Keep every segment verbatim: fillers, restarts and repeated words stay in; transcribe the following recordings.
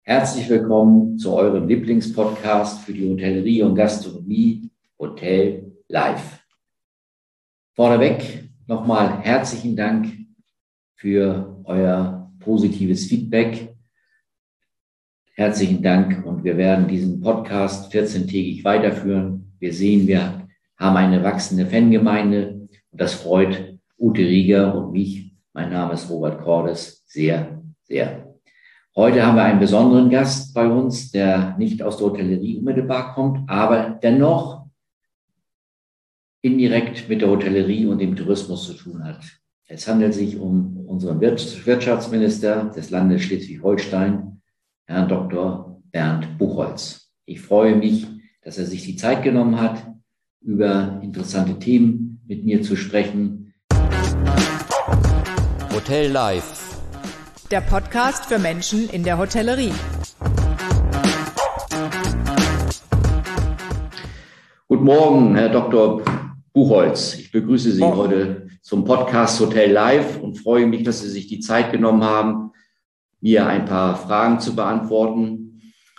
Herzlich willkommen zu eurem Lieblingspodcast für die Hotellerie und Gastronomie, Hotel Live. Vorneweg nochmal herzlichen Dank für euer positives Feedback. Herzlichen Dank und wir werden diesen Podcast vierzehntägig weiterführen. Wir sehen, wir haben eine wachsende Fangemeinde und das freut Ute Rieger und mich. Mein Name ist Robert Cordes sehr, sehr. Heute haben wir einen besonderen Gast bei uns, der nicht aus der Hotellerie unmittelbar kommt, aber dennoch indirekt mit der Hotellerie und dem Tourismus zu tun hat. Es handelt sich um unseren Wirtschaftsminister des Landes Schleswig-Holstein, Herrn Doktor Bernd Buchholz. Ich freue mich, dass er sich die Zeit genommen hat, über interessante Themen mit mir zu sprechen. Hotel Live. Der Podcast für Menschen in der Hotellerie. Guten Morgen, Herr Doktor Buchholz. Ich begrüße Sie Morgen. heute zum Podcast Hotel Live und freue mich, dass Sie sich die Zeit genommen haben, mir ein paar Fragen zu beantworten.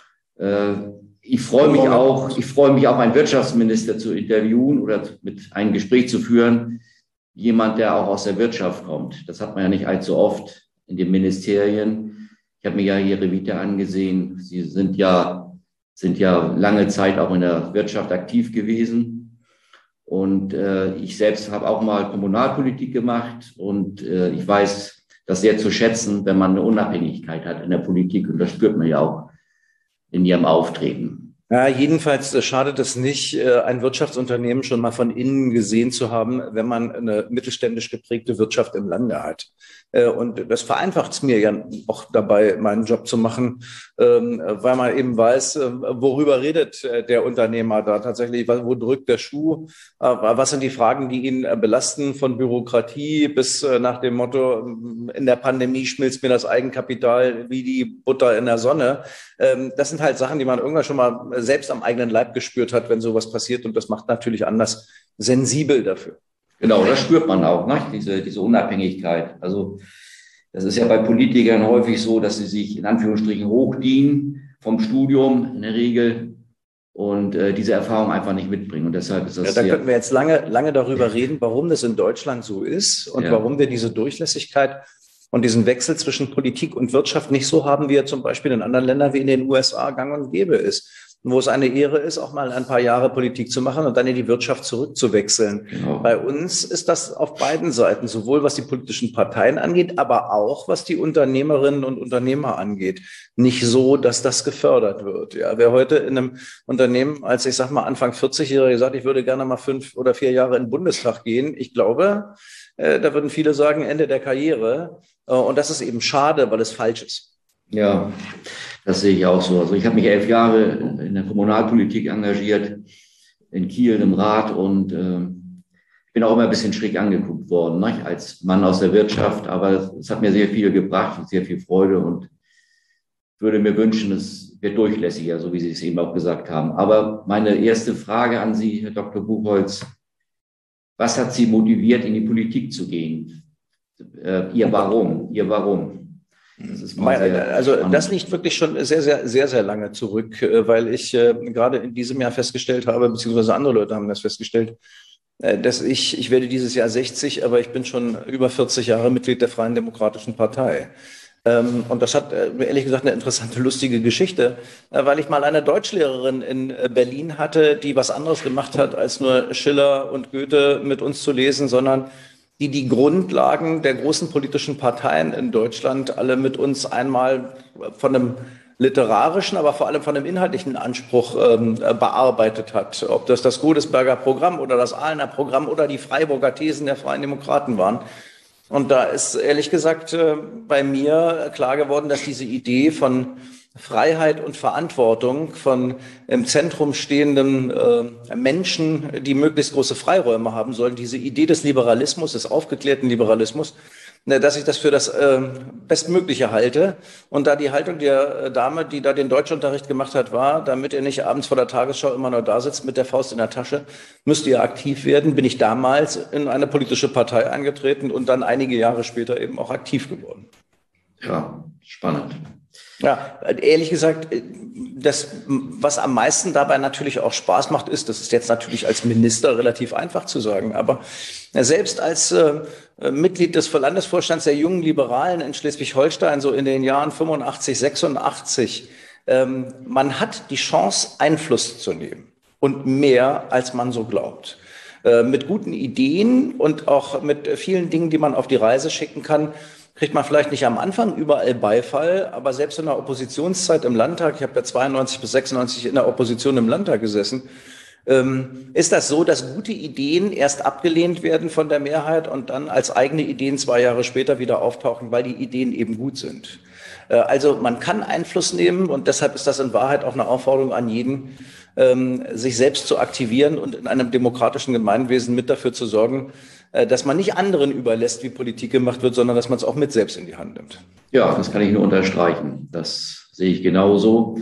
Ich freue mich auch, ich freue mich auch, einen Wirtschaftsminister zu interviewen oder mit ein Gespräch zu führen. Jemand, der auch aus der Wirtschaft kommt. Das hat man ja nicht allzu oft in den Ministerien. Ich habe mir ja Ihre Vita angesehen. Sie sind ja, sind ja lange Zeit auch in der Wirtschaft aktiv gewesen. Und äh, ich selbst habe auch mal Kommunalpolitik gemacht. Und äh, ich weiß das sehr zu schätzen, wenn man eine Unabhängigkeit hat in der Politik. Und das spürt man ja auch in Ihrem Auftreten. Ja, jedenfalls schadet es nicht, ein Wirtschaftsunternehmen schon mal von innen gesehen zu haben, wenn man eine mittelständisch geprägte Wirtschaft im Lande hat. Und das vereinfacht es mir ja auch dabei, meinen Job zu machen, weil man eben weiß, worüber redet der Unternehmer da tatsächlich, wo drückt der Schuh, was sind die Fragen, die ihn belasten, von Bürokratie bis nach dem Motto, in der Pandemie schmilzt mir das Eigenkapital wie die Butter in der Sonne. Das sind halt Sachen, die man irgendwann schon mal selbst am eigenen Leib gespürt hat, wenn sowas passiert. Und das macht natürlich anders sensibel dafür. Genau, das spürt man auch, ne? diese, diese Unabhängigkeit. Also das ist ja bei Politikern häufig so, dass sie sich in Anführungsstrichen hochdienen vom Studium in der Regel und äh, diese Erfahrung einfach nicht mitbringen. Und deshalb ist das ja, da könnten wir jetzt lange, lange darüber reden, warum das in Deutschland so ist und ja. warum wir diese Durchlässigkeit und diesen Wechsel zwischen Politik und Wirtschaft nicht so haben, wie er zum Beispiel in anderen Ländern wie in den U S A gang und gäbe ist. Wo es eine Ehre ist, auch mal ein paar Jahre Politik zu machen und dann in die Wirtschaft zurückzuwechseln. Genau. Bei uns ist das auf beiden Seiten, sowohl was die politischen Parteien angeht, aber auch was die Unternehmerinnen und Unternehmer angeht, nicht so, dass das gefördert wird. Ja, wer heute in einem Unternehmen als, ich sag mal, Anfang vierzig-Jährige sagt, ich würde gerne mal fünf oder vier Jahre in den Bundestag gehen, ich glaube, äh, da würden viele sagen, Ende der Karriere. Äh, und das ist eben schade, weil es falsch ist. Ja, das sehe ich auch so. Also ich habe mich elf Jahre in der Kommunalpolitik engagiert, in Kiel im Rat und äh, ich bin auch immer ein bisschen schräg angeguckt worden, ne? Als Mann aus der Wirtschaft. Aber es hat mir sehr viel gebracht und sehr viel Freude und würde mir wünschen, es wird durchlässiger, so wie Sie es eben auch gesagt haben. Aber meine erste Frage an Sie, Herr Doktor Buchholz, was hat Sie motiviert, in die Politik zu gehen? Äh, Ihr Warum? Ihr Warum? Das ist also das liegt wirklich schon sehr, sehr, sehr, sehr lange zurück, weil ich äh, gerade in diesem Jahr festgestellt habe, beziehungsweise andere Leute haben das festgestellt, äh, dass ich, ich werde dieses Jahr sechzig, aber ich bin schon über vierzig Jahre Mitglied der Freien Demokratischen Partei. Ähm, und das hat äh, ehrlich gesagt eine interessante, lustige Geschichte, äh, weil ich mal eine Deutschlehrerin in äh, Berlin hatte, die was anderes gemacht hat, als nur Schiller und Goethe mit uns zu lesen, sondern die die Grundlagen der großen politischen Parteien in Deutschland alle mit uns einmal von einem literarischen, aber vor allem von einem inhaltlichen Anspruch ähm, bearbeitet hat. Ob das das Godesberger Programm oder das Ahlener Programm oder die Freiburger Thesen der Freien Demokraten waren. Und da ist ehrlich gesagt äh, bei mir klar geworden, dass diese Idee von Freiheit und Verantwortung, von im Zentrum stehenden äh, Menschen, die möglichst große Freiräume haben sollen, diese Idee des Liberalismus, des aufgeklärten Liberalismus, ne, dass ich das für das äh, Bestmögliche halte. Und da die Haltung der Dame, die da den Deutschunterricht gemacht hat, war, damit ihr nicht abends vor der Tagesschau immer nur da sitzt mit der Faust in der Tasche, müsst ihr aktiv werden, bin ich damals in eine politische Partei eingetreten und dann einige Jahre später eben auch aktiv geworden. Ja, spannend. Ja, ehrlich gesagt, das, was am meisten dabei natürlich auch Spaß macht, ist, das ist jetzt natürlich als Minister relativ einfach zu sagen, aber selbst als äh, Mitglied des Landesvorstands der Jungen Liberalen in Schleswig-Holstein, so in den Jahren fünfundachtzig, sechsundachtzig, ähm, man hat die Chance, Einfluss zu nehmen und mehr, als man so glaubt. Äh, mit guten Ideen und auch mit vielen Dingen, die man auf die Reise schicken kann, kriegt man vielleicht nicht am Anfang überall Beifall, aber selbst in der Oppositionszeit im Landtag, ich habe ja zweiundneunzig bis sechsundneunzig in der Opposition im Landtag gesessen, ähm, ist das so, dass gute Ideen erst abgelehnt werden von der Mehrheit und dann als eigene Ideen zwei Jahre später wieder auftauchen, weil die Ideen eben gut sind. Äh, also man kann Einfluss nehmen und deshalb ist das in Wahrheit auch eine Aufforderung an jeden, ähm, sich selbst zu aktivieren und in einem demokratischen Gemeinwesen mit dafür zu sorgen, dass man nicht anderen überlässt, wie Politik gemacht wird, sondern dass man es auch mit selbst in die Hand nimmt. Ja, das kann ich nur unterstreichen. Das sehe ich genauso.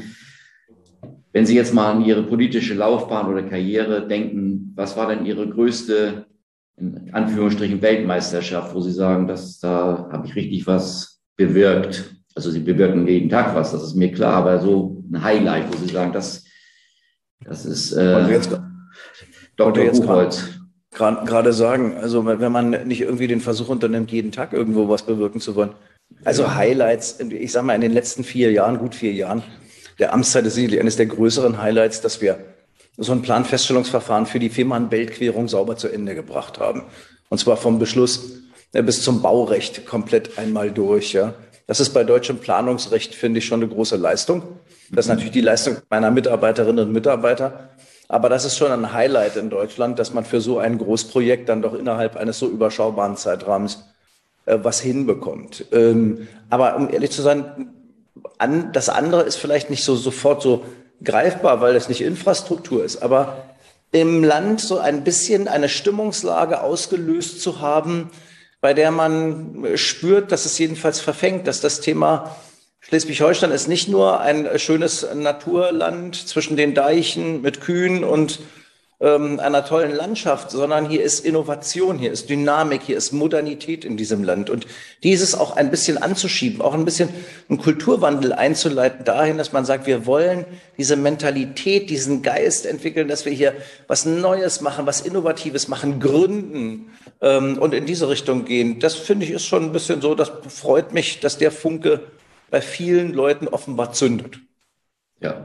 Wenn Sie jetzt mal an Ihre politische Laufbahn oder Karriere denken, was war denn Ihre größte, in Anführungsstrichen, Weltmeisterschaft, wo Sie sagen, dass da habe ich richtig was bewirkt? Also Sie bewirken jeden Tag was, das ist mir klar, aber so ein Highlight, wo Sie sagen, das, das ist äh, jetzt, Doktor Buchholz. Gerade sagen, also wenn man nicht irgendwie den Versuch unternimmt, jeden Tag irgendwo was bewirken zu wollen. Also Highlights, ich sage mal in den letzten vier Jahren, gut vier Jahren der Amtszeit ist sicherlich eines der größeren Highlights, dass wir so ein Planfeststellungsverfahren für die Fehmarn-Belt-Querung sauber zu Ende gebracht haben. Und zwar vom Beschluss bis zum Baurecht komplett einmal durch. Ja. Das ist bei deutschem Planungsrecht, finde ich, schon eine große Leistung. Das ist natürlich die Leistung meiner Mitarbeiterinnen und Mitarbeiter. Aber das ist schon ein Highlight in Deutschland, dass man für so ein Großprojekt dann doch innerhalb eines so überschaubaren Zeitrahmens äh, was hinbekommt. Ähm, aber um ehrlich zu sein, an, das andere ist vielleicht nicht so sofort so greifbar, weil es nicht Infrastruktur ist. Aber im Land so ein bisschen eine Stimmungslage ausgelöst zu haben, bei der man spürt, dass es jedenfalls verfängt, dass das Thema Schleswig-Holstein ist nicht nur ein schönes Naturland zwischen den Deichen mit Kühen und ähm, einer tollen Landschaft, sondern hier ist Innovation, hier ist Dynamik, hier ist Modernität in diesem Land. Und dieses auch ein bisschen anzuschieben, auch ein bisschen einen Kulturwandel einzuleiten dahin, dass man sagt, wir wollen diese Mentalität, diesen Geist entwickeln, dass wir hier was Neues machen, was Innovatives machen, gründen ähm, und in diese Richtung gehen. Das finde ich ist schon ein bisschen so, das freut mich, dass der Funke bei vielen Leuten offenbar zündet. Ja,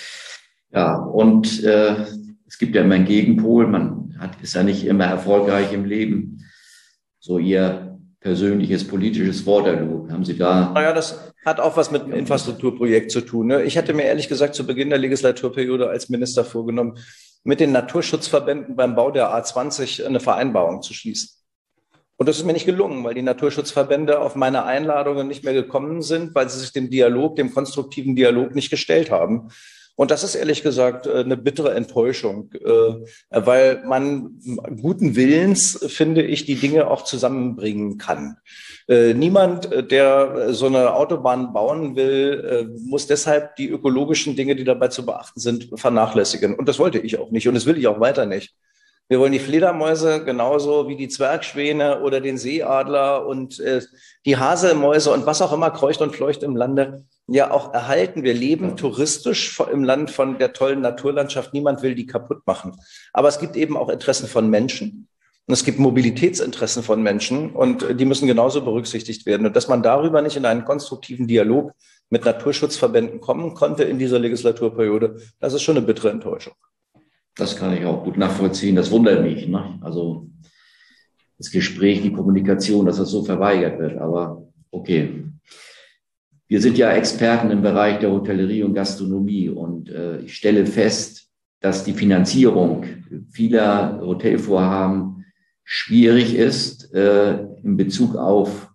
ja, und äh, es gibt ja immer einen Gegenpol. Man hat, ist ja nicht immer erfolgreich im Leben. So Ihr persönliches politisches Waterloo, haben Sie da? Naja, das hat auch was mit einem Infrastrukturprojekt zu tun. Ne? Ich hatte mir ehrlich gesagt zu Beginn der Legislaturperiode als Minister vorgenommen, mit den Naturschutzverbänden beim Bau der A zwanzig eine Vereinbarung zu schließen. Und das ist mir nicht gelungen, weil die Naturschutzverbände auf meine Einladungen nicht mehr gekommen sind, weil sie sich dem Dialog, dem konstruktiven Dialog nicht gestellt haben. Und das ist ehrlich gesagt eine bittere Enttäuschung, weil man guten Willens, finde ich, die Dinge auch zusammenbringen kann. Niemand, der so eine Autobahn bauen will, muss deshalb die ökologischen Dinge, die dabei zu beachten sind, vernachlässigen. Und das wollte ich auch nicht und das will ich auch weiter nicht. Wir wollen die Fledermäuse genauso wie die Zwergschwäne oder den Seeadler und äh, die Haselmäuse und was auch immer kreucht und fleucht im Lande ja auch erhalten. Wir leben touristisch im Land von der tollen Naturlandschaft. Niemand will die kaputt machen. Aber es gibt eben auch Interessen von Menschen. Und es gibt Mobilitätsinteressen von Menschen und die müssen genauso berücksichtigt werden. Und dass man darüber nicht in einen konstruktiven Dialog mit Naturschutzverbänden kommen konnte in dieser Legislaturperiode, das ist schon eine bittere Enttäuschung. Das kann ich auch gut nachvollziehen. Das wundert mich, ne? Also das Gespräch, die Kommunikation, dass das so verweigert wird. Aber okay. Wir sind ja Experten im Bereich der Hotellerie und Gastronomie. Und äh, ich stelle fest, dass die Finanzierung vieler Hotelvorhaben schwierig ist äh, in Bezug auf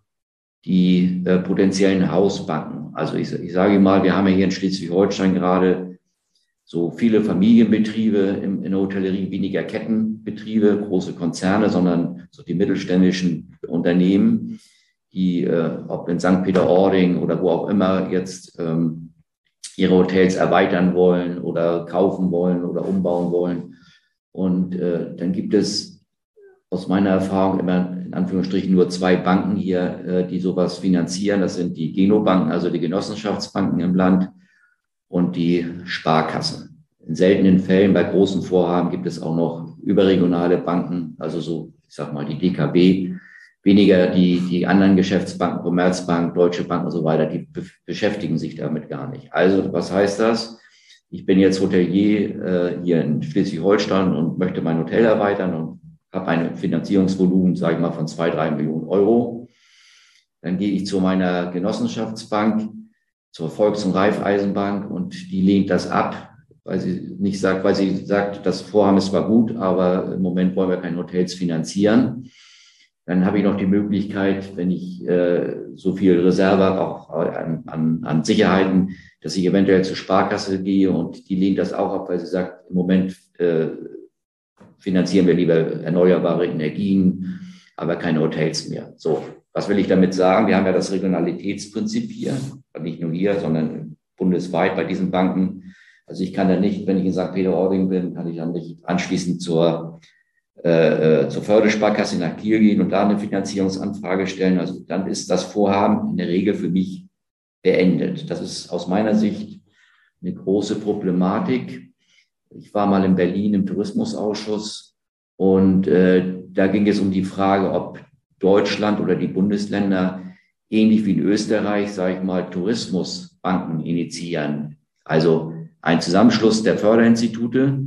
die äh, potenziellen Hausbanken. Also ich, ich sage mal, wir haben ja hier in Schleswig-Holstein gerade so viele Familienbetriebe in, in der Hotellerie, weniger Kettenbetriebe, große Konzerne, sondern so die mittelständischen Unternehmen, die, äh, ob in Sankt Peter-Ording oder wo auch immer jetzt ähm, ihre Hotels erweitern wollen oder kaufen wollen oder umbauen wollen. Und äh, dann gibt es aus meiner Erfahrung immer in Anführungsstrichen nur zwei Banken hier, die sowas finanzieren. Das sind die Genobanken, also die Genossenschaftsbanken im Land, und die Sparkassen. In seltenen Fällen bei großen Vorhaben gibt es auch noch überregionale Banken, also so, ich sag mal, die D K B, weniger die, die anderen Geschäftsbanken, Commerzbank, Deutsche Bank und so weiter, die be- beschäftigen sich damit gar nicht. Also, was heißt das? Ich bin jetzt Hotelier äh, hier in Schleswig-Holstein und möchte mein Hotel erweitern und habe ein Finanzierungsvolumen, sage ich mal, von zwei, drei Millionen Euro. Dann gehe ich zu meiner Genossenschaftsbank, zur Volks- und Raiffeisenbank, und die lehnt das ab, weil sie nicht sagt, weil sie sagt, das Vorhaben ist zwar gut, aber im Moment wollen wir keine Hotels finanzieren. Dann habe ich noch die Möglichkeit, wenn ich äh, so viel Reserve habe, auch an, an, an Sicherheiten, dass ich eventuell zur Sparkasse gehe, und die lehnt das auch ab, weil sie sagt, im Moment äh, finanzieren wir lieber erneuerbare Energien, aber keine Hotels mehr. So, was will ich damit sagen? Wir haben ja das Regionalitätsprinzip hier, nicht nur hier, sondern bundesweit bei diesen Banken. Also ich kann da nicht, wenn ich in Sankt Peter-Ording bin, kann ich dann nicht anschließend zur, äh, zur Fördersparkasse nach Kiel gehen und da eine Finanzierungsanfrage stellen. Also dann ist das Vorhaben in der Regel für mich beendet. Das ist aus meiner Sicht eine große Problematik. Ich war mal in Berlin im Tourismusausschuss, und äh, da ging es um die Frage, ob Deutschland oder die Bundesländer ähnlich wie in Österreich, sage ich mal, Tourismusbanken initiieren. Also ein Zusammenschluss der Förderinstitute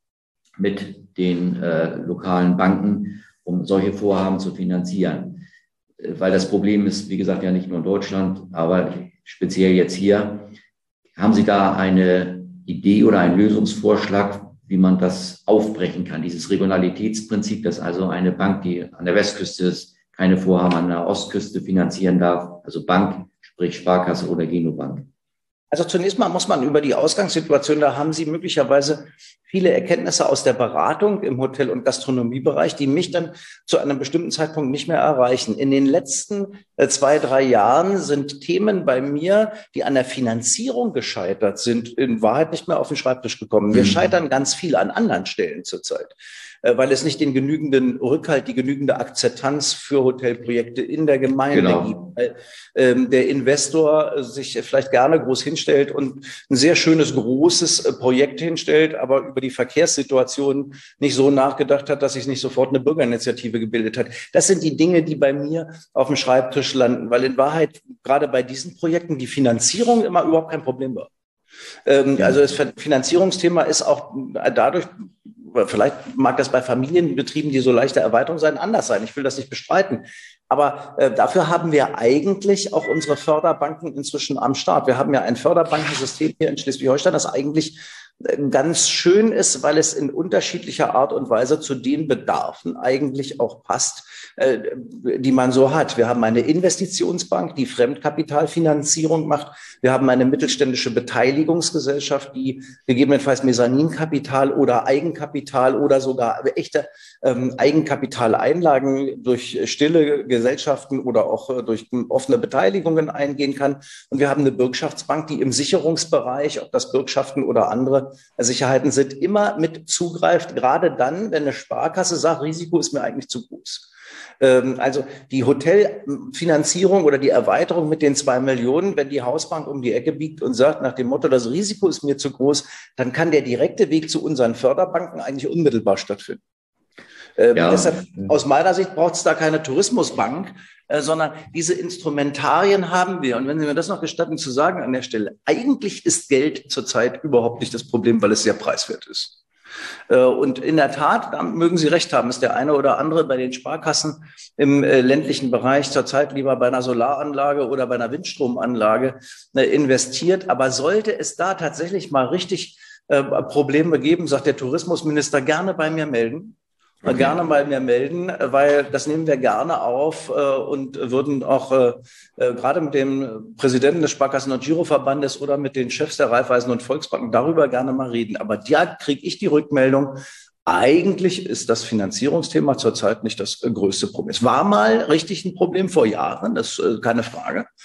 mit den äh, lokalen Banken, um solche Vorhaben zu finanzieren. Äh, weil das Problem ist, wie gesagt, ja nicht nur in Deutschland, aber speziell jetzt hier. Haben Sie da eine Idee oder einen Lösungsvorschlag, wie man das aufbrechen kann, dieses Regionalitätsprinzip, dass also eine Bank, die an der Westküste ist, keine Vorhaben an der Ostküste finanzieren darf, also Bank, sprich Sparkasse oder Genobank? Also zunächst mal muss man über die Ausgangssituation, da haben Sie möglicherweise viele Erkenntnisse aus der Beratung im Hotel- und Gastronomiebereich, die mich dann zu einem bestimmten Zeitpunkt nicht mehr erreichen. In den letzten äh, zwei, drei Jahren sind Themen bei mir, die an der Finanzierung gescheitert sind, in Wahrheit nicht mehr auf den Schreibtisch gekommen. Wir scheitern ganz viel an anderen Stellen zurzeit, äh, weil es nicht den genügenden Rückhalt, die genügende Akzeptanz für Hotelprojekte in der Gemeinde Genau. gibt, weil ähm, der Investor sich vielleicht gerne groß hinstellt und ein sehr schönes, großes äh, Projekt hinstellt, aber über die Verkehrssituation nicht so nachgedacht hat, dass sich nicht sofort eine Bürgerinitiative gebildet hat. Das sind die Dinge, die bei mir auf dem Schreibtisch landen, weil in Wahrheit gerade bei diesen Projekten die Finanzierung immer überhaupt kein Problem war. Ähm, ja. Also das Finanzierungsthema ist auch dadurch, vielleicht mag das bei Familienbetrieben, die so leichte Erweiterung sein, anders sein. Ich will das nicht bestreiten. Aber äh, dafür haben wir eigentlich auch unsere Förderbanken inzwischen am Start. Wir haben ja ein Förderbankensystem hier in Schleswig-Holstein, das eigentlich ganz schön ist, weil es in unterschiedlicher Art und Weise zu den Bedarfen eigentlich auch passt, äh, die man so hat. Wir haben eine Investitionsbank, die Fremdkapitalfinanzierung macht. Wir haben eine mittelständische Beteiligungsgesellschaft, die gegebenenfalls Mezzaninkapital oder Eigenkapital oder sogar echte ähm, Eigenkapitaleinlagen durch stille Gesellschaften oder auch äh, durch offene Beteiligungen eingehen kann. Und wir haben eine Bürgschaftsbank, die im Sicherungsbereich, ob das Bürgschaften oder andere Sicherheiten sind, immer mit zugreift, gerade dann, wenn eine Sparkasse sagt, Risiko ist mir eigentlich zu groß. Ähm, also die Hotelfinanzierung oder die Erweiterung mit den zwei Millionen, wenn die Hausbank um die Ecke biegt und sagt nach dem Motto, das Risiko ist mir zu groß, dann kann der direkte Weg zu unseren Förderbanken eigentlich unmittelbar stattfinden. Ähm, ja. Deshalb, aus meiner Sicht braucht es da keine Tourismusbank, äh, sondern diese Instrumentarien haben wir. Und wenn Sie mir das noch gestatten zu sagen an der Stelle, eigentlich ist Geld zurzeit überhaupt nicht das Problem, weil es sehr preiswert ist. Äh, und in der Tat, da mögen Sie recht haben, ist der eine oder andere bei den Sparkassen im äh, ländlichen Bereich zurzeit lieber bei einer Solaranlage oder bei einer Windstromanlage äh, investiert. Aber sollte es da tatsächlich mal richtig äh, Probleme geben, sagt der Tourismusminister, gerne bei mir melden. Okay. Gerne bei mir melden, weil das nehmen wir gerne auf äh, und würden auch äh, äh, gerade mit dem Präsidenten des Sparkassen- und Giroverbandes oder mit den Chefs der Raiffeisen- und Volksbanken darüber gerne mal reden. Aber da kriege ich die Rückmeldung, eigentlich ist das Finanzierungsthema zurzeit nicht das äh, größte Problem. Es war mal richtig ein Problem vor Jahren, das ist äh, keine Frage.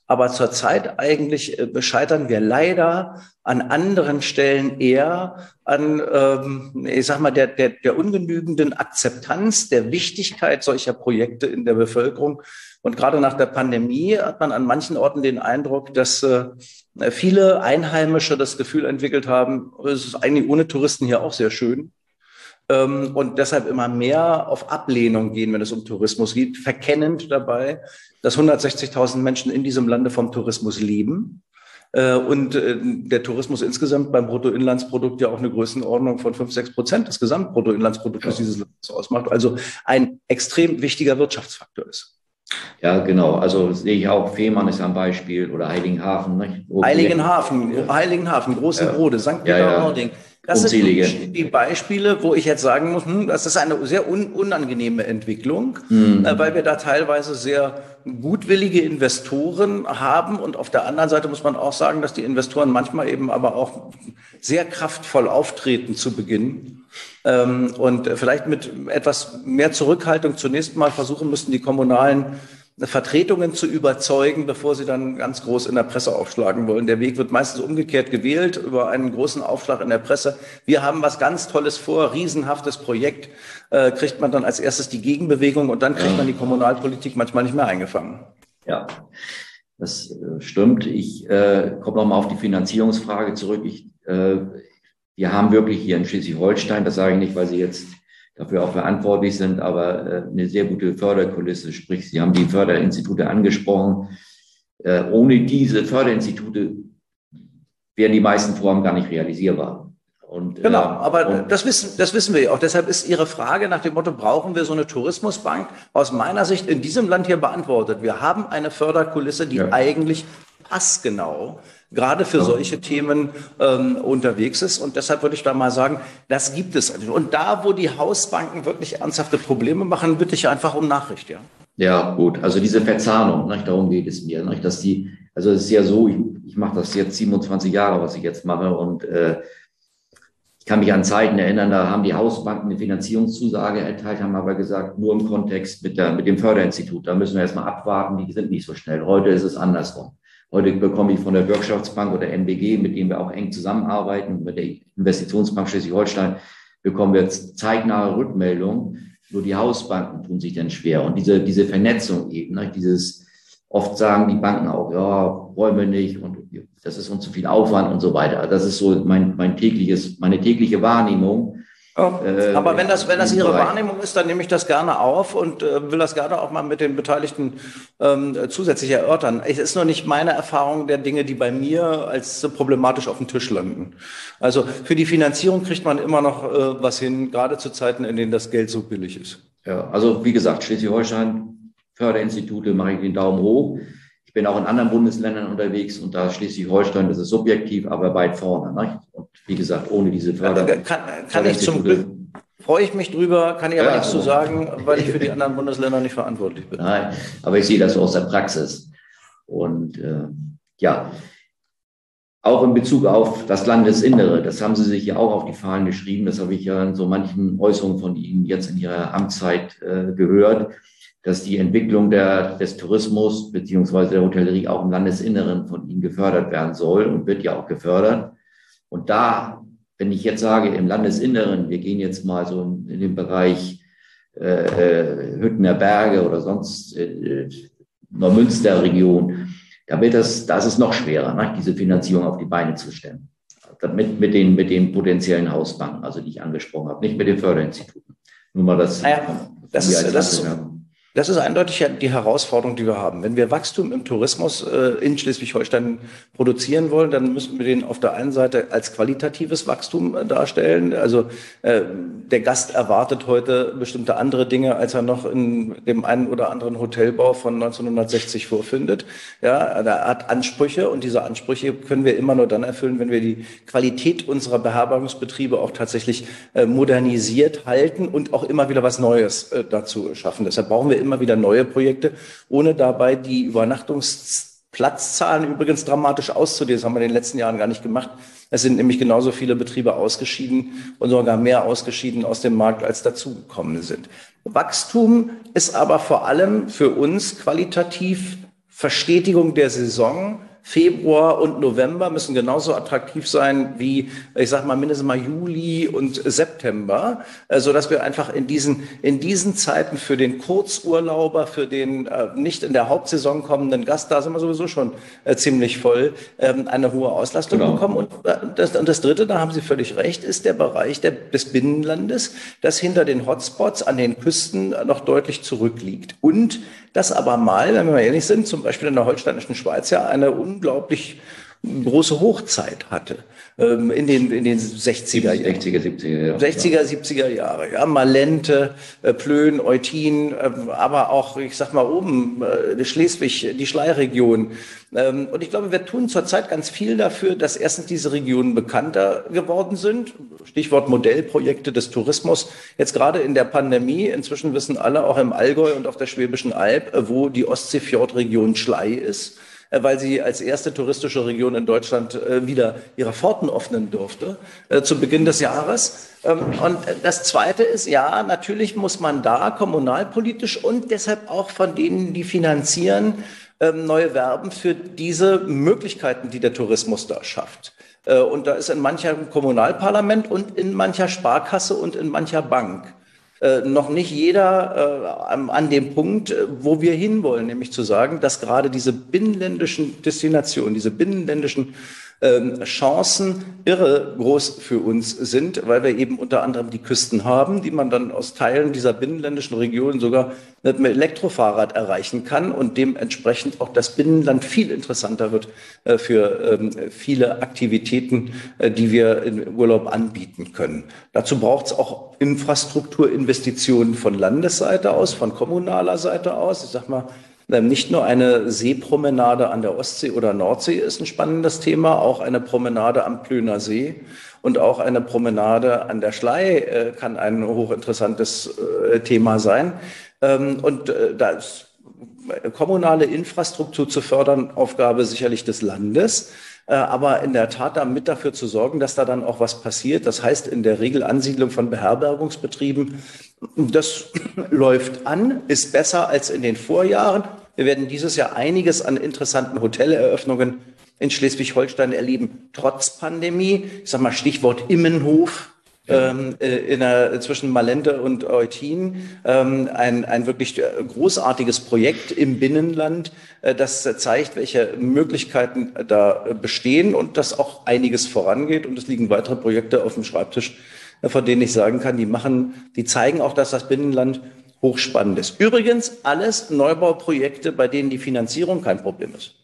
Aber zurzeit eigentlich äh, scheitern wir leider an anderen Stellen eher an, ähm, ich sag mal, der, der, der ungenügenden Akzeptanz der Wichtigkeit solcher Projekte in der Bevölkerung. Und gerade nach der Pandemie hat man an manchen Orten den Eindruck, dass äh, viele Einheimische das Gefühl entwickelt haben, es ist eigentlich ohne Touristen hier auch sehr schön. Ähm, und deshalb immer mehr auf Ablehnung gehen, wenn es um Tourismus geht, verkennend dabei, dass hundertsechzigtausend Menschen in diesem Lande vom Tourismus leben. Und der Tourismus insgesamt beim Bruttoinlandsprodukt ja auch eine Größenordnung von fünf, sechs Prozent des Gesamtbruttoinlandsproduktes dieses Landes ausmacht. Also ein extrem wichtiger Wirtschaftsfaktor ist. Ja, genau. Also sehe ich auch, Fehmarn ist ein Beispiel oder Heiligenhafen. Ne? Heiligenhafen, ja. Heiligenhafen, Große Brode, Sankt Peter-Ording. Ja, ja. Das Unzählige. sind die Beispiele, wo ich jetzt sagen muss, hm, das ist eine sehr un- unangenehme Entwicklung, mhm. äh, weil wir da teilweise sehr gutwillige Investoren haben. Und auf der anderen Seite muss man auch sagen, dass die Investoren manchmal eben aber auch sehr kraftvoll auftreten zu Beginn. Ähm, und vielleicht mit etwas mehr Zurückhaltung zunächst mal versuchen müssten, die kommunalen Vertretungen zu überzeugen, bevor sie dann ganz groß in der Presse aufschlagen wollen. Der Weg wird meistens umgekehrt gewählt über einen großen Aufschlag in der Presse. Wir haben was ganz Tolles vor, riesenhaftes Projekt, äh, kriegt man dann als erstes die Gegenbewegung und dann kriegt ja. man die Kommunalpolitik manchmal nicht mehr eingefangen. Ja, das äh, stimmt. Ich äh, komme nochmal auf die Finanzierungsfrage zurück. Ich, äh, wir haben wirklich hier in Schleswig-Holstein, das sage ich nicht, weil Sie jetzt dafür auch verantwortlich sind, aber äh, eine sehr gute Förderkulisse. Sprich, Sie haben die Förderinstitute angesprochen. Äh, ohne diese Förderinstitute wären die meisten Vorhaben gar nicht realisierbar. Und, genau, äh, aber und, das wissen, das wissen wir ja auch. Deshalb ist Ihre Frage nach dem Motto, brauchen wir so eine Tourismusbank, aus meiner Sicht in diesem Land hier beantwortet. Wir haben eine Förderkulisse, die ja. eigentlich passgenau gerade für solche Themen ähm, unterwegs ist. Und deshalb würde ich da mal sagen, das gibt es. Und da, wo die Hausbanken wirklich ernsthafte Probleme machen, bitte ich einfach um Nachricht, ja. Ja, gut. Also diese Verzahnung, nicht? Darum geht es mir. Nicht? Dass die, also es ist ja so, ich, ich mache das jetzt siebenundzwanzig Jahre, was ich jetzt mache. Und äh, ich kann mich an Zeiten erinnern, da haben die Hausbanken eine Finanzierungszusage erteilt, haben aber gesagt, nur im Kontext mit, der, mit dem Förderinstitut. Da müssen wir erstmal abwarten, die sind nicht so schnell. Heute ist es andersrum. Heute bekomme ich von der Bürgschaftsbank oder M B G, mit denen wir auch eng zusammenarbeiten, mit der Investitionsbank Schleswig-Holstein, bekommen wir jetzt zeitnahe Rückmeldungen. Nur die Hausbanken tun sich dann schwer. Und diese, diese Vernetzung eben, ne, dieses, oft sagen die Banken auch, ja, wollen wir nicht und das ist uns zu viel Aufwand und so weiter. Das ist so mein, mein tägliches, meine tägliche Wahrnehmung. Ja, äh, aber wenn das, wenn das Ihre Bereich. Wahrnehmung ist, dann nehme ich das gerne auf und äh, will das gerne auch mal mit den Beteiligten ähm, zusätzlich erörtern. Es ist nur nicht meine Erfahrung der Dinge, die bei mir als so problematisch auf dem Tisch landen. Also für die Finanzierung kriegt man immer noch äh, was hin, gerade zu Zeiten, in denen das Geld so billig ist. Ja, also wie gesagt, Schleswig-Holstein, Förderinstitute, mache ich den Daumen hoch. Ich bin auch in anderen Bundesländern unterwegs und da Schleswig-Holstein, das ist subjektiv, aber weit vorne. Ne? Und wie gesagt, ohne diese Förder. Kann, kann, kann ich zum Glück, freue ich mich drüber, kann ich aber ja, nichts zu so sagen, weil ich für die anderen Bundesländer nicht verantwortlich bin. Nein, aber ich sehe das so aus der Praxis. Und äh, ja, auch in Bezug auf das Landesinnere, das haben Sie sich ja auch auf die Fahnen geschrieben, das habe ich ja in so manchen Äußerungen von Ihnen jetzt in Ihrer Amtszeit äh, gehört, dass die Entwicklung der, des Tourismus beziehungsweise der Hotellerie auch im Landesinneren von Ihnen gefördert werden soll und wird ja auch gefördert. Und da, wenn ich jetzt sage, im Landesinneren, wir gehen jetzt mal so in, in den Bereich äh, Hüttener Berge oder sonst äh, Neumünster-Region, da wird das, da ist es noch schwerer, ne, diese Finanzierung auf die Beine zu stellen. Mit, mit, den, mit den potenziellen Hausbanken, also die ich angesprochen habe, nicht mit den Förderinstituten. Nur mal das. Naja, das ist, das ist, Das ist eindeutig die Herausforderung, die wir haben. Wenn wir Wachstum im Tourismus äh, in Schleswig-Holstein produzieren wollen, dann müssen wir den auf der einen Seite als qualitatives Wachstum äh, darstellen. Also äh, der Gast erwartet heute bestimmte andere Dinge, als er noch in dem einen oder anderen Hotelbau von neunzehnhundertsechzig vorfindet. Ja, er hat Ansprüche und diese Ansprüche können wir immer nur dann erfüllen, wenn wir die Qualität unserer Beherbergungsbetriebe auch tatsächlich äh, modernisiert halten und auch immer wieder was Neues äh, dazu schaffen. Deshalb brauchen wir immer wieder neue Projekte, ohne dabei die Übernachtungsplatzzahlen übrigens dramatisch auszudehnen. Das haben wir in den letzten Jahren gar nicht gemacht. Es sind nämlich genauso viele Betriebe ausgeschieden und sogar mehr ausgeschieden aus dem Markt, als dazugekommen sind. Wachstum ist aber vor allem für uns qualitativ Verstetigung der Saison. Februar und November müssen genauso attraktiv sein wie, ich sag mal, mindestens mal Juli und September, so dass wir einfach in diesen, in diesen Zeiten für den Kurzurlauber, für den äh, nicht in der Hauptsaison kommenden Gast, da sind wir sowieso schon äh, ziemlich voll, ähm, eine hohe Auslastung genau. bekommen. Und äh, das, und das Dritte, da haben Sie völlig recht, ist der Bereich der, des Binnenlandes, das hinter den Hotspots an den Küsten noch deutlich zurückliegt. Und das aber mal, wenn wir mal ehrlich sind, zum Beispiel in der holsteinischen Schweiz ja eine unglaublich große Hochzeit hatte. Ähm, in den, in den sechziger, sechziger, siebziger Jahre. sechziger, siebziger Jahre. Ja, Malente, äh, Plön, Eutin, äh, aber auch, ich sag mal, oben, äh, Schleswig, die Schlei-Region. Ähm, und ich glaube, wir tun zurzeit ganz viel dafür, dass erstens diese Regionen bekannter geworden sind. Stichwort Modellprojekte des Tourismus. Jetzt gerade in der Pandemie, inzwischen wissen alle, auch im Allgäu und auf der Schwäbischen Alb, wo die Ostseefjordregion Schlei ist, weil sie als erste touristische Region in Deutschland äh, wieder ihre Pforten öffnen durfte äh, zu Beginn des Jahres. Ähm, und das Zweite ist, ja, natürlich muss man da kommunalpolitisch und deshalb auch von denen, die finanzieren, ähm, neue werben für diese Möglichkeiten, die der Tourismus da schafft. Äh, und da ist in mancher Kommunalparlament und in mancher Sparkasse und in mancher Bank Äh, noch nicht jeder äh, an dem Punkt, wo wir hinwollen, nämlich zu sagen, dass gerade diese binnenländischen Destinationen, diese binnenländischen äh, Chancen irre groß für uns sind, weil wir eben unter anderem die Küsten haben, die man dann aus Teilen dieser binnenländischen Regionen sogar mit einem Elektrofahrrad erreichen kann und dementsprechend auch das Binnenland viel interessanter wird äh, für ähm, viele Aktivitäten, äh, die wir im Urlaub anbieten können. Dazu braucht es auch Infrastrukturinvestitionen von Landesseite aus, von kommunaler Seite aus. Ich sag mal, nicht nur eine Seepromenade an der Ostsee oder Nordsee ist ein spannendes Thema, auch eine Promenade am Plöner See und auch eine Promenade an der Schlei äh, kann ein hochinteressantes äh, Thema sein. Ähm, und äh, da ist kommunale Infrastruktur zu fördern, Aufgabe sicherlich des Landes. Aber in der Tat damit dafür zu sorgen, dass da dann auch was passiert. Das heißt in der Regel Ansiedlung von Beherbergungsbetrieben. Das läuft an, ist besser als in den Vorjahren. Wir werden dieses Jahr einiges an interessanten Hoteleröffnungen in Schleswig-Holstein erleben, trotz Pandemie. Ich sage mal Stichwort Immenhof. Ja. Ähm, in der, zwischen Malente und Eutin ähm, ein, ein wirklich großartiges Projekt im Binnenland, äh, das zeigt, welche Möglichkeiten da bestehen und dass auch einiges vorangeht. Und es liegen weitere Projekte auf dem Schreibtisch, äh, von denen ich sagen kann, die machen, die zeigen auch, dass das Binnenland hochspannend ist. Übrigens alles Neubauprojekte, bei denen die Finanzierung kein Problem ist.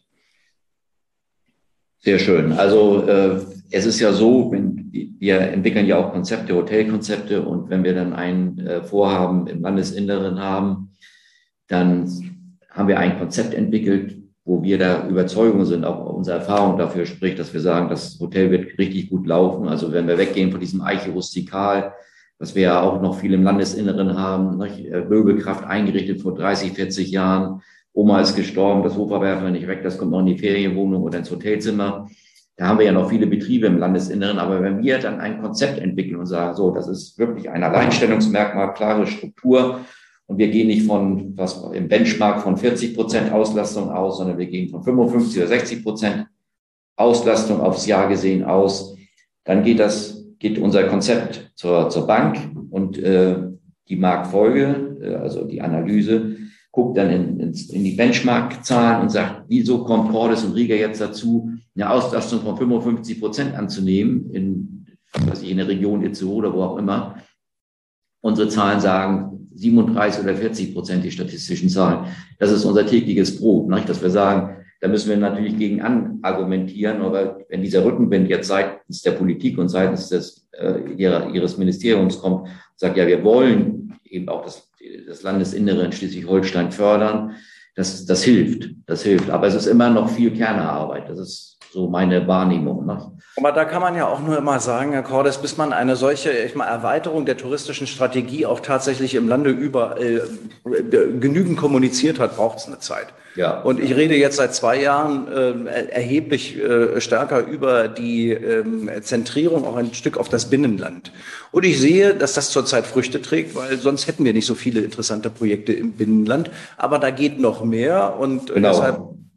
Sehr schön. Also äh, es ist ja so, wenn, wir entwickeln ja auch Konzepte, Hotelkonzepte, und wenn wir dann ein äh, Vorhaben im Landesinneren haben, dann haben wir ein Konzept entwickelt, wo wir der Überzeugung sind, auch unsere Erfahrung dafür spricht, dass wir sagen, das Hotel wird richtig gut laufen. Also wenn wir weggehen von diesem Eiche Rustikal, was wir ja auch noch viel im Landesinneren haben, Möbelkraft eingerichtet vor dreißig, vierzig Jahren, Oma ist gestorben, das Sofa werfen wir nicht weg, das kommt noch in die Ferienwohnung oder ins Hotelzimmer. Da haben wir ja noch viele Betriebe im Landesinneren, aber wenn wir dann ein Konzept entwickeln und sagen, so, das ist wirklich ein Alleinstellungsmerkmal, klare Struktur, und wir gehen nicht von, was im Benchmark von vierzig Prozent Auslastung aus, sondern wir gehen von fünfundfünfzig oder sechzig Prozent Auslastung aufs Jahr gesehen aus, dann geht das, geht unser Konzept zur, zur Bank, und äh, die Marktfolge, äh, also die Analyse, guckt dann in, in, in die Benchmark-Zahlen und sagt, wieso kommt Cordes und Rieger jetzt dazu, eine Auslastung von fünfundfünfzig Prozent anzunehmen, in, was ich, in der Region Itzehoe oder wo auch immer. Unsere Zahlen sagen siebenunddreißig oder vierzig Prozent, die statistischen Zahlen. Das ist unser tägliches Brot, nicht? Dass wir sagen, da müssen wir natürlich gegen an argumentieren, aber wenn dieser Rückenwind jetzt seitens der Politik und seitens des, äh, ihrer, ihres Ministeriums kommt, sagt, ja, wir wollen eben auch das, das Landesinnere in Schleswig-Holstein fördern, das, das hilft, das hilft. Aber es ist immer noch viel Kernearbeit. Das ist so meine Wahrnehmung. Ne? Aber da kann man ja auch nur immer sagen, Herr Cordes, bis man eine solche, ich meine, Erweiterung der touristischen Strategie auch tatsächlich im Lande überall äh, genügend kommuniziert hat, braucht es eine Zeit. Ja. Und ich rede jetzt seit zwei Jahren äh, erheblich äh, stärker über die äh, Zentrierung auch ein Stück auf das Binnenland. Und ich sehe, dass das zurzeit Früchte trägt, weil sonst hätten wir nicht so viele interessante Projekte im Binnenland. Aber da geht noch mehr, und genau. deshalb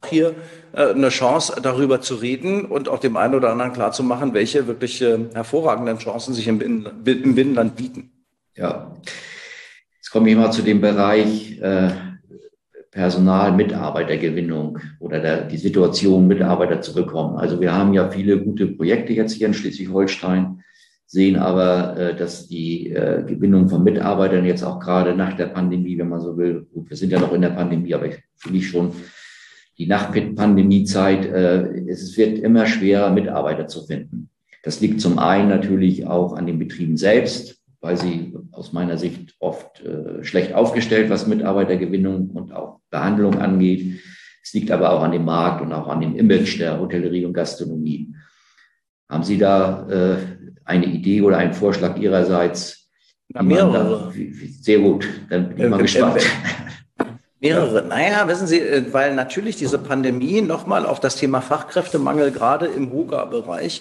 hier äh, eine Chance, darüber zu reden und auch dem einen oder anderen klarzumachen, welche wirklich äh, hervorragenden Chancen sich im, Binnenland, im Binnenland bieten. Ja, jetzt komme ich mal zu dem Bereich äh, Personal, Mitarbeitergewinnung oder der, die Situation, Mitarbeiter zu bekommen. Also wir haben ja viele gute Projekte jetzt hier in Schleswig-Holstein, sehen aber, äh, dass die äh, Gewinnung von Mitarbeitern jetzt auch gerade nach der Pandemie, wenn man so will, gut, wir sind ja noch in der Pandemie, aber für mich schon die Nach-Pandemie-Zeit, äh, es wird immer schwerer, Mitarbeiter zu finden. Das liegt zum einen natürlich auch an den Betrieben selbst, weil sie aus meiner Sicht oft äh, schlecht aufgestellt, was Mitarbeitergewinnung und auch Behandlung angeht. Es liegt aber auch an dem Markt und auch an dem Image der Hotellerie und Gastronomie. Haben Sie da äh, eine Idee oder einen Vorschlag Ihrerseits? Na, mehrere. Da, wie, wie, sehr gut, dann bin ich mal äh, gespannt. Äh, mehrere. Ja. Naja, wissen Sie, weil natürlich diese Pandemie nochmal auf das Thema Fachkräftemangel gerade im Hoga-Bereich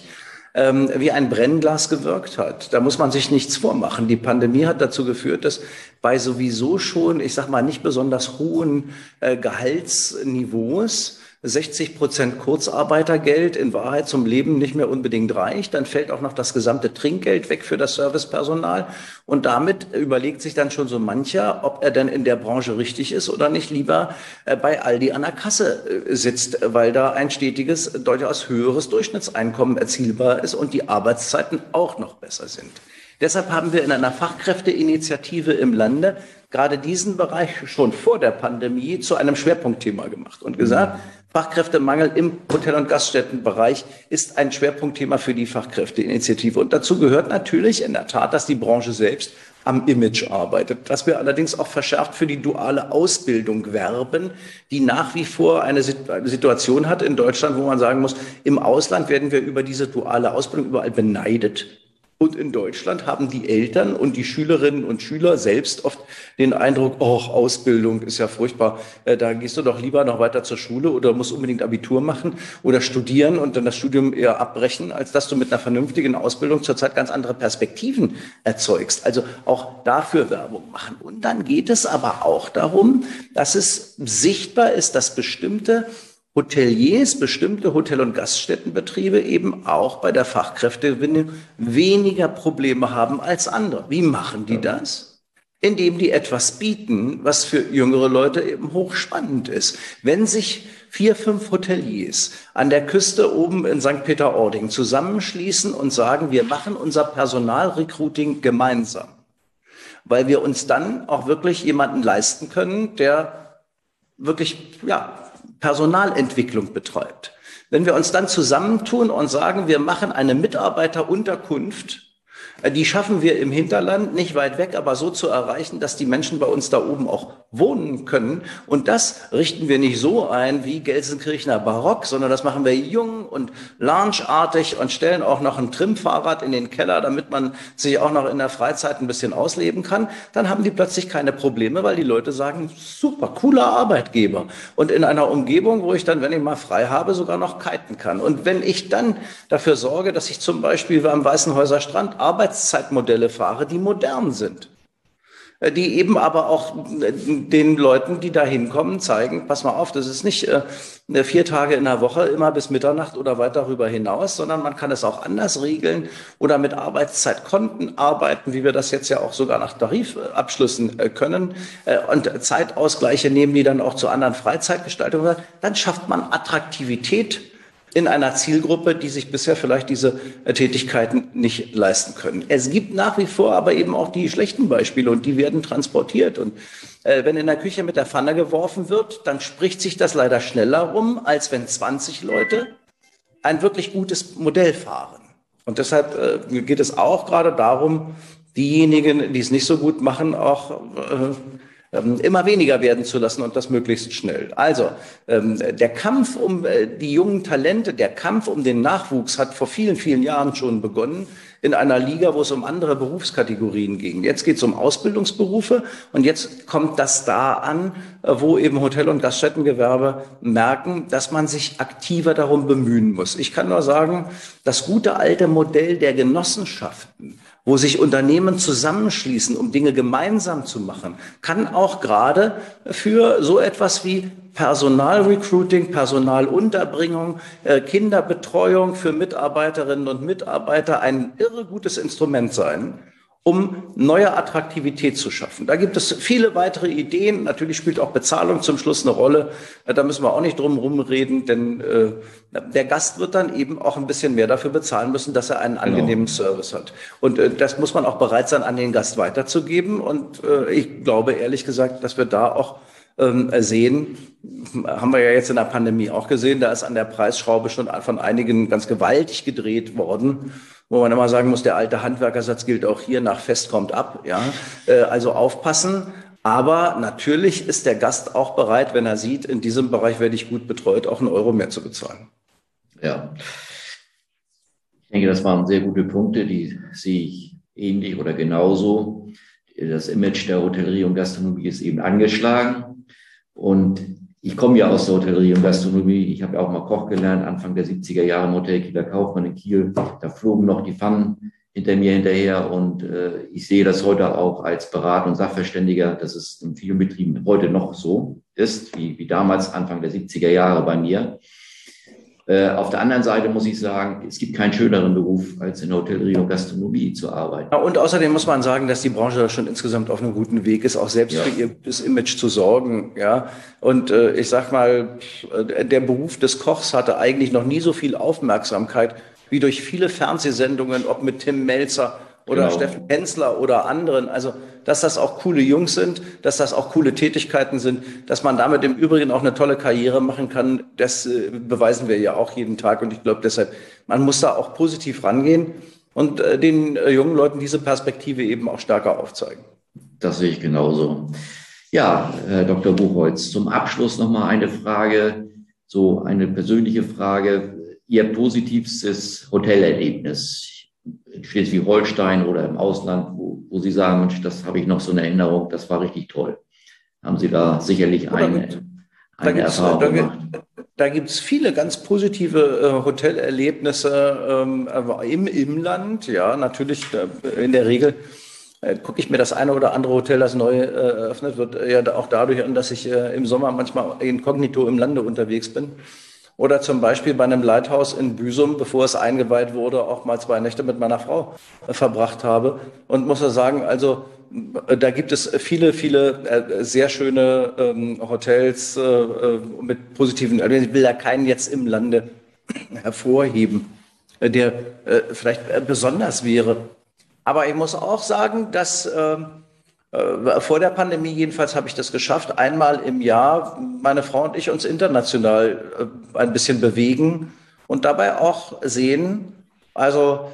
wie ein Brennglas gewirkt hat. Da muss man sich nichts vormachen. Die Pandemie hat dazu geführt, dass bei sowieso schon, ich sag mal, nicht besonders hohen äh, Gehaltsniveaus sechzig Prozent Kurzarbeitergeld in Wahrheit zum Leben nicht mehr unbedingt reicht. Dann fällt auch noch das gesamte Trinkgeld weg für das Servicepersonal. Und damit überlegt sich dann schon so mancher, ob er denn in der Branche richtig ist oder nicht lieber bei Aldi an der Kasse sitzt, weil da ein stetiges, durchaus höheres Durchschnittseinkommen erzielbar ist und die Arbeitszeiten auch noch besser sind. Deshalb haben wir in einer Fachkräfteinitiative im Lande gerade diesen Bereich schon vor der Pandemie zu einem Schwerpunktthema gemacht und gesagt, Fachkräftemangel im Hotel- und Gaststättenbereich ist ein Schwerpunktthema für die Fachkräfteinitiative. Und dazu gehört natürlich in der Tat, dass die Branche selbst am Image arbeitet, dass wir allerdings auch verschärft für die duale Ausbildung werben, die nach wie vor eine Situation hat in Deutschland, wo man sagen muss, im Ausland werden wir über diese duale Ausbildung überall beneidet. Und in Deutschland haben die Eltern und die Schülerinnen und Schüler selbst oft den Eindruck, oh, Ausbildung ist ja furchtbar, da gehst du doch lieber noch weiter zur Schule oder musst unbedingt Abitur machen oder studieren und dann das Studium eher abbrechen, als dass du mit einer vernünftigen Ausbildung zurzeit ganz andere Perspektiven erzeugst. Also auch dafür Werbung machen. Und dann geht es aber auch darum, dass es sichtbar ist, dass bestimmte Hoteliers, bestimmte Hotel- und Gaststättenbetriebe eben auch bei der Fachkräftegewinnung weniger Probleme haben als andere. Wie machen die das? Indem die etwas bieten, was für jüngere Leute eben hochspannend ist. Wenn sich vier, fünf Hoteliers an der Küste oben in Sankt Peter-Ording zusammenschließen und sagen, wir machen unser Personalrecruiting gemeinsam, weil wir uns dann auch wirklich jemanden leisten können, der wirklich, ja, Personalentwicklung betreibt. Wenn wir uns dann zusammentun und sagen, wir machen eine Mitarbeiterunterkunft, die schaffen wir im Hinterland, nicht weit weg, aber so zu erreichen, dass die Menschen bei uns da oben auch wohnen können. Und das richten wir nicht so ein wie Gelsenkirchener Barock, sondern das machen wir jung und loungeartig und stellen auch noch ein Trimfahrrad in den Keller, damit man sich auch noch in der Freizeit ein bisschen ausleben kann. Dann haben die plötzlich keine Probleme, weil die Leute sagen, super, cooler Arbeitgeber. Und in einer Umgebung, wo ich dann, wenn ich mal frei habe, sogar noch kiten kann. Und wenn ich dann dafür sorge, dass ich zum Beispiel am Weißenhäuser Strand Arbeitszeitmodelle fahre, die modern sind, die eben aber auch den Leuten, die da hinkommen, zeigen, pass mal auf, das ist nicht äh, vier Tage in der Woche, immer bis Mitternacht oder weit darüber hinaus, sondern man kann es auch anders regeln oder mit Arbeitszeitkonten arbeiten, wie wir das jetzt ja auch sogar nach Tarifabschlüssen äh, können äh, und Zeitausgleiche nehmen, die dann auch zu anderen Freizeitgestaltungen, dann schafft man Attraktivität in einer Zielgruppe, die sich bisher vielleicht diese Tätigkeiten nicht leisten können. Es gibt nach wie vor aber eben auch die schlechten Beispiele und die werden transportiert. Und äh, wenn in der Küche mit der Pfanne geworfen wird, dann spricht sich das leider schneller rum, als wenn zwanzig Leute ein wirklich gutes Modell fahren. Und deshalb äh, geht es auch gerade darum, diejenigen, die es nicht so gut machen, auch äh, immer weniger werden zu lassen und das möglichst schnell. Also der Kampf um die jungen Talente, der Kampf um den Nachwuchs hat vor vielen, vielen Jahren schon begonnen in einer Liga, wo es um andere Berufskategorien ging. Jetzt geht es um Ausbildungsberufe und jetzt kommt das da an, wo eben Hotel- und Gaststättengewerbe merken, dass man sich aktiver darum bemühen muss. Ich kann nur sagen, das gute alte Modell der Genossenschaften, wo sich Unternehmen zusammenschließen, um Dinge gemeinsam zu machen, kann auch gerade für so etwas wie Personalrecruiting, Personalunterbringung, Kinderbetreuung für Mitarbeiterinnen und Mitarbeiter ein irre gutes Instrument sein, um neue Attraktivität zu schaffen. Da gibt es viele weitere Ideen. Natürlich spielt auch Bezahlung zum Schluss eine Rolle. Da müssen wir auch nicht drum rumreden, denn äh, der Gast wird dann eben auch ein bisschen mehr dafür bezahlen müssen, dass er einen angenehmen genau. Service hat. Und äh, das muss man auch bereit sein, an den Gast weiterzugeben. Und äh, ich glaube ehrlich gesagt, dass wir da auch ähm, sehen, haben wir ja jetzt in der Pandemie auch gesehen, da ist an der Preisschraube schon von einigen ganz gewaltig gedreht worden, wo man immer sagen muss, der alte Handwerkersatz gilt auch hier, nach Fest kommt ab. Ja, äh, also aufpassen. Aber natürlich ist der Gast auch bereit, wenn er sieht, in diesem Bereich werde ich gut betreut, auch einen Euro mehr zu bezahlen. Ja, ich denke, das waren sehr gute Punkte, die sehe ich ähnlich oder genauso. Das Image der Hotellerie und Gastronomie ist eben angeschlagen. Und ich komme ja aus der Hotellerie und Gastronomie. Ich habe ja auch mal Koch gelernt, Anfang der siebziger Jahre im Hotel Kieler Kaufmann in Kiel. Da flogen noch die Pfannen hinter mir hinterher. Und äh, ich sehe das heute auch als Berater und Sachverständiger, dass es in vielen Betrieben heute noch so ist, wie, wie damals Anfang der siebziger Jahre bei mir. Äh, auf der anderen Seite muss ich sagen, es gibt keinen schöneren Beruf, als in der Hotellerie und Gastronomie zu arbeiten. Ja, und außerdem muss man sagen, dass die Branche da schon insgesamt auf einem guten Weg ist, auch selbst ja. für ihr das Image zu sorgen. Ja, und äh, ich sag mal, der Beruf des Kochs hatte eigentlich noch nie so viel Aufmerksamkeit wie durch viele Fernsehsendungen, ob mit Tim Melzer oder genau. Steffen Hensler oder anderen. Also, dass das auch coole Jungs sind, dass das auch coole Tätigkeiten sind, dass man damit im Übrigen auch eine tolle Karriere machen kann, das äh, beweisen wir ja auch jeden Tag. Und ich glaube deshalb, man muss da auch positiv rangehen und äh, den äh, jungen Leuten diese Perspektive eben auch stärker aufzeigen. Das sehe ich genauso. Ja, Herr Doktor Buchholz, zum Abschluss nochmal eine Frage, so eine persönliche Frage. Ihr positivstes Hotelerlebnis in Schleswig-Holstein oder im Ausland, wo, wo Sie sagen, Mensch, das habe ich noch so in Erinnerung, das war richtig toll. Haben Sie da sicherlich eine, eine da Erfahrung da gemacht? Da gibt es viele ganz positive äh, Hotelerlebnisse ähm, im Inland. Ja, natürlich äh, in der Regel äh, gucke ich mir das eine oder andere Hotel, das neu äh, eröffnet wird, ja auch dadurch an, dass ich äh, im Sommer manchmal inkognito im Lande unterwegs bin. Oder zum Beispiel bei einem Lighthouse in Büsum, bevor es eingeweiht wurde, auch mal zwei Nächte mit meiner Frau äh, verbracht habe. Und muss ja sagen, also äh, da gibt es viele, viele äh, sehr schöne ähm, Hotels äh, mit positiven, also ich will da keinen jetzt im Lande hervorheben, äh, der äh, vielleicht äh, besonders wäre. Aber ich muss auch sagen, dass äh, vor der Pandemie jedenfalls habe ich das geschafft, einmal im Jahr meine Frau und ich uns international ein bisschen bewegen und dabei auch sehen, also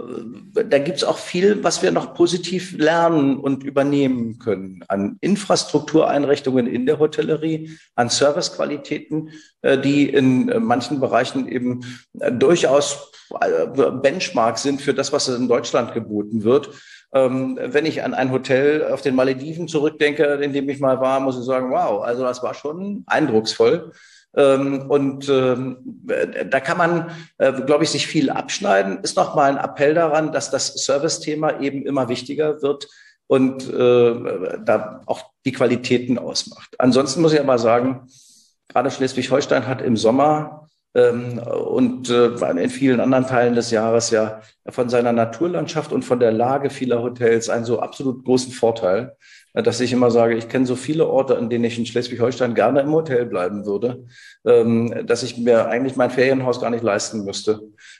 da gibt es auch viel, was wir noch positiv lernen und übernehmen können an Infrastruktureinrichtungen in der Hotellerie, an Servicequalitäten, die in manchen Bereichen eben durchaus Benchmark sind für das, was in Deutschland geboten wird. Ähm, wenn ich an ein Hotel auf den Malediven zurückdenke, in dem ich mal war, muss ich sagen, wow, also das war schon eindrucksvoll. Ähm, und ähm, da kann man, äh, glaube ich, sich viel abschneiden. Ist noch mal ein Appell daran, dass das Service-Thema eben immer wichtiger wird und äh, da auch die Qualitäten ausmacht. Ansonsten muss ich aber sagen, gerade Schleswig-Holstein hat im Sommer und in vielen anderen Teilen des Jahres ja von seiner Naturlandschaft und von der Lage vieler Hotels einen so absolut großen Vorteil, dass ich immer sage, ich kenne so viele Orte, an denen ich in Schleswig-Holstein gerne im Hotel bleiben würde, dass ich mir eigentlich mein Ferienhaus gar nicht leisten müsste.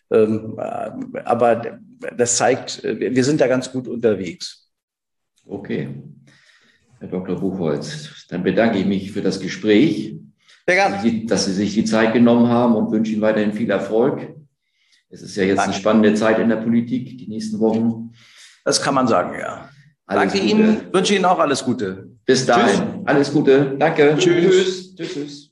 Aber das zeigt, wir sind da ganz gut unterwegs. Okay, Herr Doktor Buchholz, dann bedanke ich mich für das Gespräch. Sehr gerne. Dass Sie sich die Zeit genommen haben und wünsche Ihnen weiterhin viel Erfolg. Es ist ja jetzt Danke. Eine spannende Zeit in der Politik, die nächsten Wochen. Das kann man sagen, ja. Alles Danke Gute. Ihnen, wünsche Ihnen auch alles Gute. Bis dahin. Tschüss. Alles Gute. Danke. Tschüss. Tschüss. Tschüss.